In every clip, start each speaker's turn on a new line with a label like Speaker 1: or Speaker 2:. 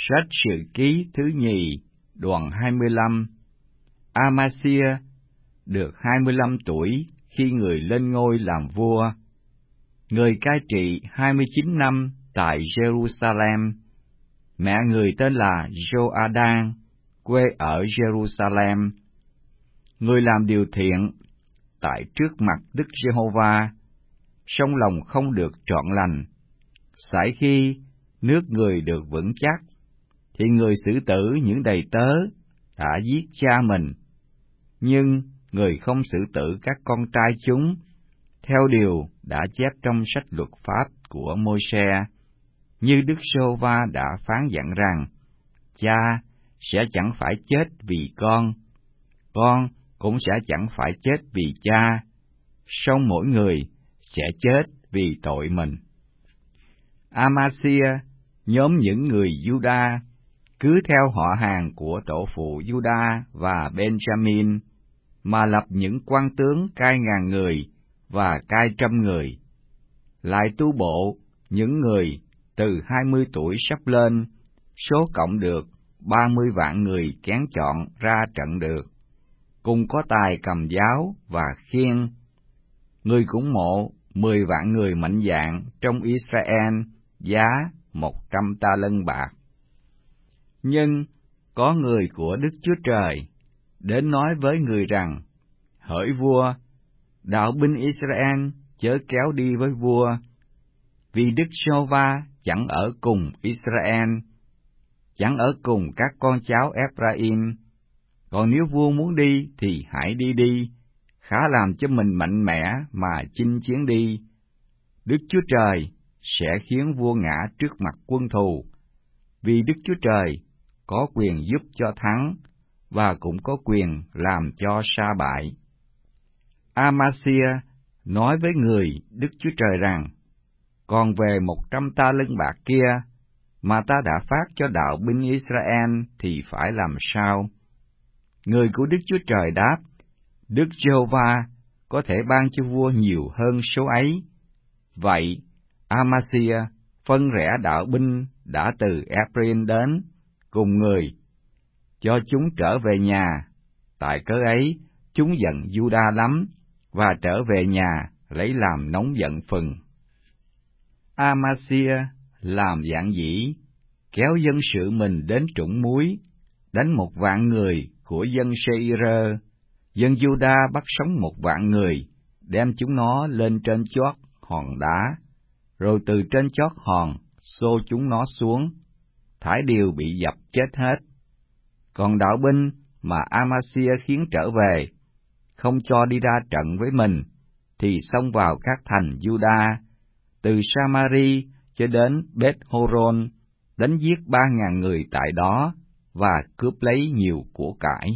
Speaker 1: Sách Sử Ký thứ nhì, đoạn 25. Amasia được 25 tuổi khi người lên ngôi làm vua. Người cai trị 29 năm tại Jerusalem. Mẹ người tên là Joadan, quê ở Jerusalem. Người làm điều thiện tại trước mặt Đức Giê-hô-va, song lòng không được trọn lành. Sải khi nước người được vững chắc, thì người xử tử những đầy tớ đã giết cha mình. Nhưng người không xử tử các con trai chúng, theo điều đã chép trong sách luật pháp của Môi-se, như Đức Giê-hô-va đã phán dặn rằng, cha sẽ chẳng phải chết vì con cũng sẽ chẳng phải chết vì cha, song mỗi người sẽ chết vì tội mình. Amasia, nhóm những người Giuđa, cứ theo họ hàng của tổ phụ Giuđa và Benjamin, mà lập những quan tướng cai 1000 người và cai 100 người. Lại tu bộ những người từ 20 tuổi sắp lên, số cộng được 30 vạn người kén chọn ra trận được, cùng có tài cầm giáo và khiên. Người cũng mộ 10 vạn người mạnh dạn trong Israel, giá 100 ta lân bạc. Nhưng có người của Đức Chúa Trời đến nói với người rằng, hỡi vua, đạo binh Israel chớ kéo đi với vua, vì Đức Giê-hô-va chẳng ở cùng Israel, chẳng ở cùng các con cháu Ephraim. Còn nếu vua muốn đi thì hãy đi, khá làm cho mình mạnh mẽ mà chinh chiến đi. Đức Chúa Trời sẽ khiến vua ngã trước mặt quân thù, vì Đức Chúa Trời có quyền giúp cho thắng, và cũng có quyền làm cho sa bại. Amasia nói với người Đức Chúa Trời rằng, còn về 100 ta lân bạc kia, mà ta đã phát cho đạo binh Israel thì phải làm sao? Người của Đức Chúa Trời đáp, Đức Giê-hô-va có thể ban cho vua nhiều hơn số ấy. Vậy, Amasia phân rẽ đạo binh đã từ Ephraim đến, cùng người, cho chúng trở về nhà. Tại cớ ấy, chúng giận Giuđa lắm, và trở về nhà lấy làm nóng giận phừng. Amasia làm dạn dĩ, kéo dân sự mình đến trũng muối, đánh 1 vạn người của dân Sê-ir. Dân Giuđa bắt sống 1 vạn người, đem chúng nó lên trên chót hòn đá, rồi từ trên chót hòn xô chúng nó xuống, thải đều bị dập chết hết. Còn đạo binh mà Amasia khiến trở về, không cho đi ra trận với mình, thì xông vào các thành Giuđa, từ Samari cho đến Beth-horon, đánh giết 3.000 người tại đó, và cướp lấy nhiều của cải.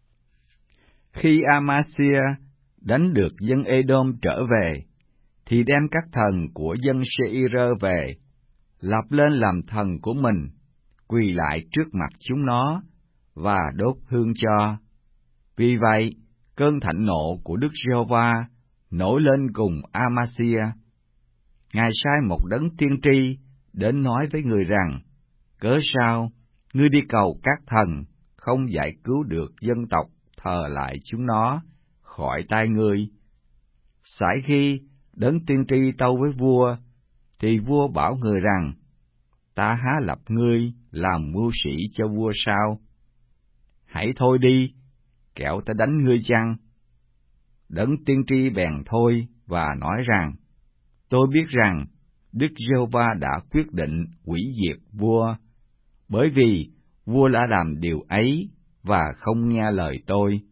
Speaker 1: Khi Amasia đánh được dân Edom trở về, thì đem các thần của dân Sê-ir về, lập lên làm thần của mình, quỳ lại trước mặt chúng nó, và đốt hương cho. Vì vậy, cơn thạnh nộ của Đức Giê-hô-va nổi lên cùng Amasia. Ngài sai một đấng tiên tri đến nói với người rằng, cớ sao ngươi đi cầu các thần không giải cứu được dân tộc thờ lại chúng nó khỏi tay ngươi? Sải khi đấng tiên tri tâu với vua, thì vua bảo người rằng, ta há lập ngươi làm mưu sĩ cho vua sao? Hãy thôi đi, kẻo ta đánh ngươi chăng? Đấng tiên tri bèn thôi và nói rằng, tôi biết rằng Đức Giê-hô-va đã quyết định hủy diệt vua, bởi vì vua đã làm điều ấy và không nghe lời tôi.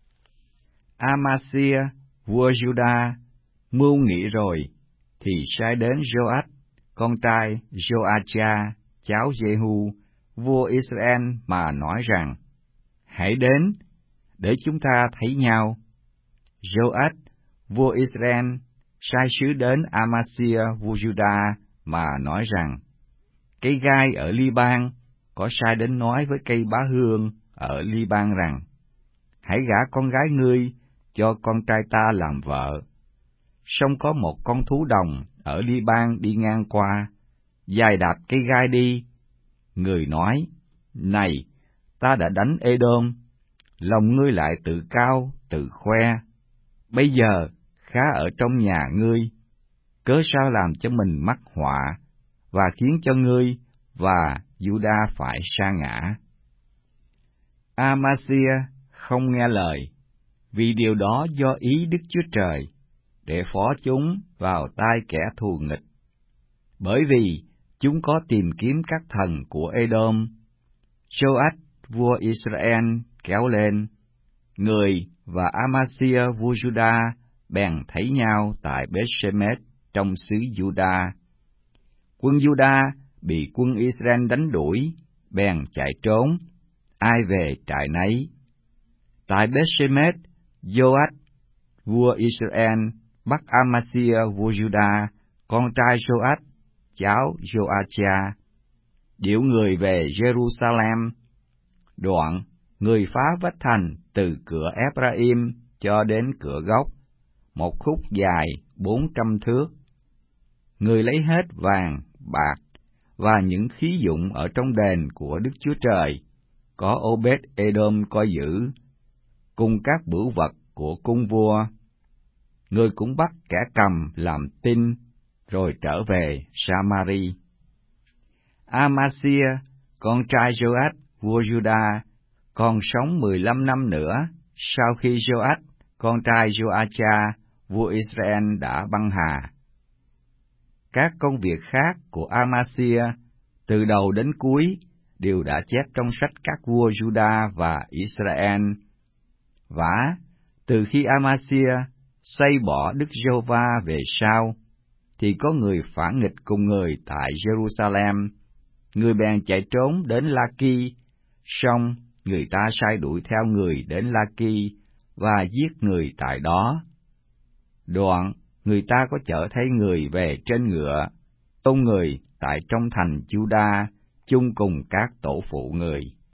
Speaker 1: Amasia, vua Giuđa, mưu nghị rồi, thì sai đến Joach, con trai Joacha, cháu Jehu, vua Israel, mà nói rằng, hãy đến, để chúng ta thấy nhau. Joach, vua Israel, sai sứ đến Amasia, vua Giuđa, mà nói rằng, cây gai ở Li-ban có sai đến nói với cây bá hương ở Li-ban rằng, hãy gả con gái ngươi cho con trai ta làm vợ. Song có một con thú đồng ở Li-ban đi ngang qua, dài đạp cây gai đi, Người nói, này, ta đã đánh Edom, lòng ngươi lại tự cao, tự khoe. Bây giờ, khá ở trong nhà ngươi, cớ sao làm cho mình mắc họa, và khiến cho ngươi và Juda phải sa ngã. Amasia không nghe lời, vì điều đó do ý Đức Chúa Trời, để phó chúng vào tay kẻ thù nghịch. Bởi vì chúng có tìm kiếm các thần của Edom. Joach vua Israel kéo lên, người và Amasia vua Juda bèn thấy nhau tại Beth-shemesh trong xứ Juda. Quân Juda bị quân Israel đánh đuổi, bèn chạy trốn, ai về trại nấy. Tại Beth-shemesh, Joach vua Israel bắt Amasia vua Juda, con trai Joach, cháu Joachia, điệu người về Jerusalem. Đoạn, người phá vách thành từ cửa Ephraim cho đến cửa gốc, một khúc dài 400 thước. Người lấy hết vàng, bạc và những khí dụng ở trong đền của Đức Chúa Trời, có Obed-Edom coi giữ, cùng các bửu vật của cung vua. Người cũng bắt kẻ cầm làm tin, rồi trở về Samari. Amasia, con trai Joach vua Juda, còn sống 15 năm nữa sau khi Joach, con trai Joachia vua Israel đã băng hà. Các công việc khác của Amasia, từ đầu đến cuối, đều đã chép trong sách các vua Juda và Israel. Vả, từ khi Amasia xây bỏ Đức Giê-hô-va về sau, thì có người phản nghịch cùng người tại Jerusalem. Người bèn chạy trốn đến La-ki, song người ta sai đuổi theo người đến La-ki và giết người tại đó. Đoạn, người ta có chở thấy người về trên ngựa, tôn người tại trong thành Juda chung cùng các tổ phụ người.